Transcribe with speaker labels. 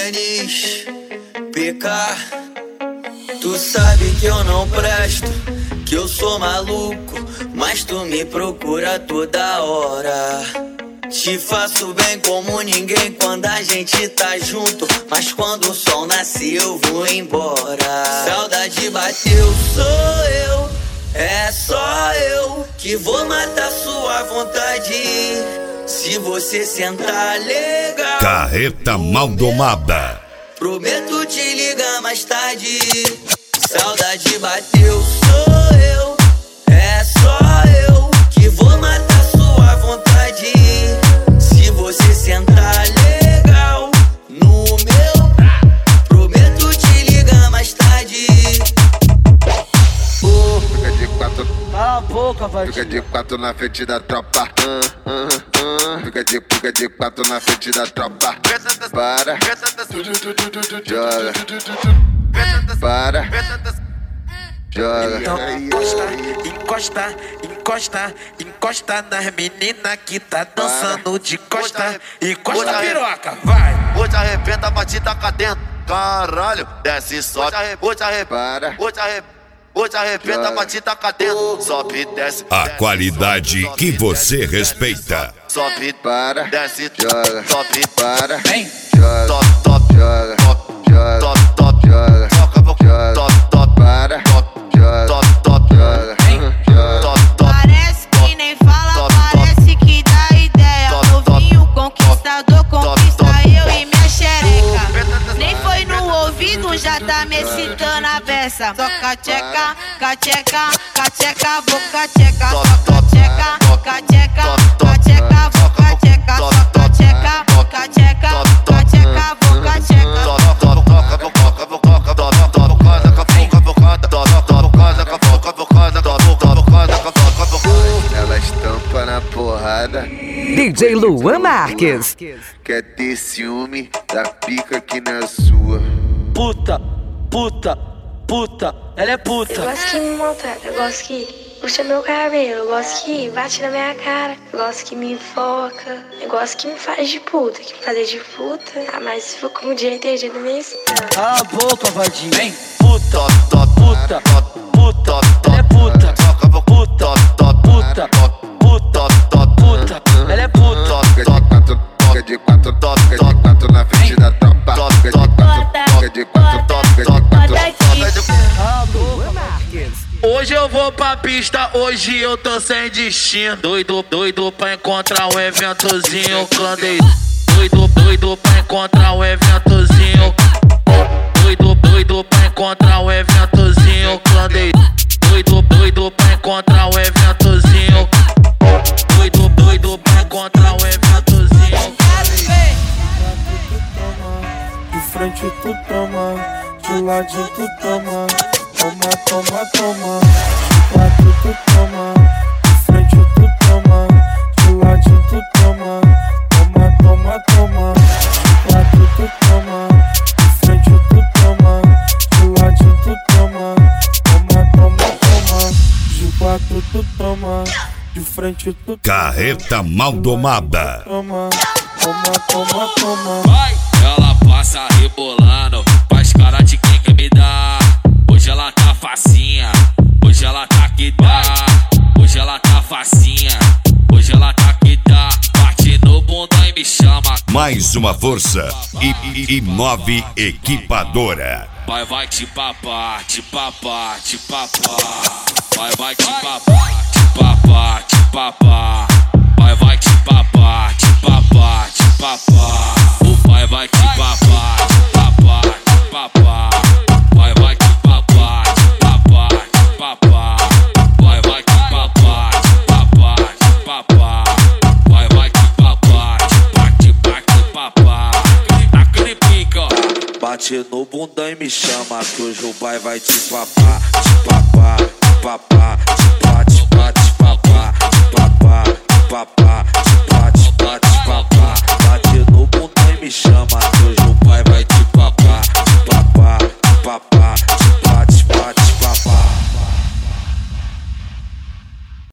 Speaker 1: Denis, PK. Tu sabe que eu não presto, que eu sou maluco, mas tu me procura toda hora. Te faço bem como ninguém quando a gente tá junto, mas quando o sol nasce eu vou embora. Saudade bateu, sou eu, é só eu que vou matar sua vontade. Se você sentar legal,
Speaker 2: Carreta Maldomada.
Speaker 1: prometo te ligar mais tarde. Saudade bateu, sou eu, é só eu que vou matar sua vontade. Se você sentar legal no meu, prometo te ligar mais tarde.
Speaker 3: Fica de quatro,
Speaker 1: Cala a boca, vai.
Speaker 3: fica de quatro na frente da tropa. Fica de quatro na frente da tropa. Para, joga. Para, joga.
Speaker 4: Então encosta, encosta, encosta nas meninas que tá dançando de costa. Encosta a piroca, vai!
Speaker 5: Hoje arrebenta, bate taca dentro. Caralho, desce, sobe. Hoje arrebenta, hoje arrebenta, bate taca dentro. Sobe, desce.
Speaker 2: A qualidade que você respeita.
Speaker 5: Sobe,
Speaker 3: Para,
Speaker 5: desce,
Speaker 3: joga.
Speaker 5: sobe,
Speaker 3: Para,
Speaker 4: Vem!
Speaker 3: joga.
Speaker 5: top, top,
Speaker 3: Joga,
Speaker 5: top, top, top,
Speaker 3: joga.
Speaker 5: toca,
Speaker 3: Joga.
Speaker 5: top, top,
Speaker 3: Para,
Speaker 5: top,
Speaker 3: joga.
Speaker 5: top, top,
Speaker 3: Joga, joga.
Speaker 5: top, top.
Speaker 6: Parece que nem fala, parece que dá ideia. Novinho conquistador, conquista eu e minha xereca. Nem foi no ouvido, já tá me excitando a beça. Só cacheca, cacheca, cacheca, vou cacheca. Só cacheca, cacheca, cacheca, vou cacheca. Só cacheca, cacheca, cacheca, vou cacheca.
Speaker 3: Ela estampa na porrada.
Speaker 7: DJ Luan Marques.
Speaker 3: Quer ter ciúme da pica que não é sua.
Speaker 1: Puta, puta, puta, ela é puta.
Speaker 8: Eu gosto que me maltrata, eu gosto que puxa meu cabelo, eu gosto que bate na minha cara, eu gosto que me enfoca, eu gosto que me faz de puta, que me fazer de puta. Ah, mas se for com direito, tem jeito mesmo.
Speaker 1: Cala a boca, vadinho.
Speaker 4: Vem!
Speaker 1: Puta, puta, puta, ela é puta. Puta, puta, puta, puta, ela é puta.
Speaker 3: Fica de quatro, fica de quatro na frente da tropa. Fica de quatro, fica de quatro, fica de quatro.
Speaker 1: Cala a boca.
Speaker 4: Hoje eu vou pra pista, hoje eu tô sem destino. Doido, doido pra encontrar um eventozinho clandestino. Doido, doido pra encontrar um eventozinho. Doido, doido pra encontrar um eventozinho clandestino. Doido, doido pra encontrar um eventozinho. Doido, doido pra encontrar um eventozinho.
Speaker 9: De frente tu toma, de ladinho tu toma. Toma, toma, toma. De quatro tu toma, de frente tu toma. De ladinho tu toma. Toma, toma, toma. De quatro tu toma, de frente tu toma. De ladinho tu toma. Toma, toma, toma. De quatro tu toma, de frente tu toma.
Speaker 2: Carreta Maldomada.
Speaker 9: Toma, toma, toma, toma.
Speaker 4: Vai! Ela passa rebolando, faz cara de quem quer me dar. Hoje ela tá facinha, hoje ela tá que dá. Hoje ela tá facinha, hoje ela tá que dá. Bate no bunda e me chama.
Speaker 2: Mais uma força e move equipadora.
Speaker 4: Vai, vai te papar, te papar, te papar. Vai, vai te papar, te papar, te papar. Vai, vai te papar, te papar, te papar. Vai, vai te papar, te papar, te papar. Vai, vai te papar, te papar, te papar. Vai, vai te papar, te papar, te papar. Vai, vai te papar, te papar, te papar. Aquele pica, ó. Bate no bundão e me chama que hoje o pai vai te papar, te papar, te papar.